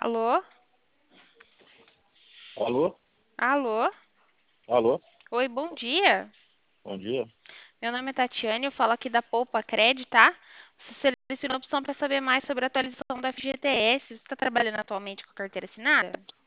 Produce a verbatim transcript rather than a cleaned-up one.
Alô? Alô? Alô? Alô? Oi, bom dia. Bom dia. Meu nome é Tatiane, eu falo aqui da Poupa Cred, tá? Você selecionou a opção para saber mais sobre a atualização da F G T S. Você está trabalhando atualmente com a carteira assinada?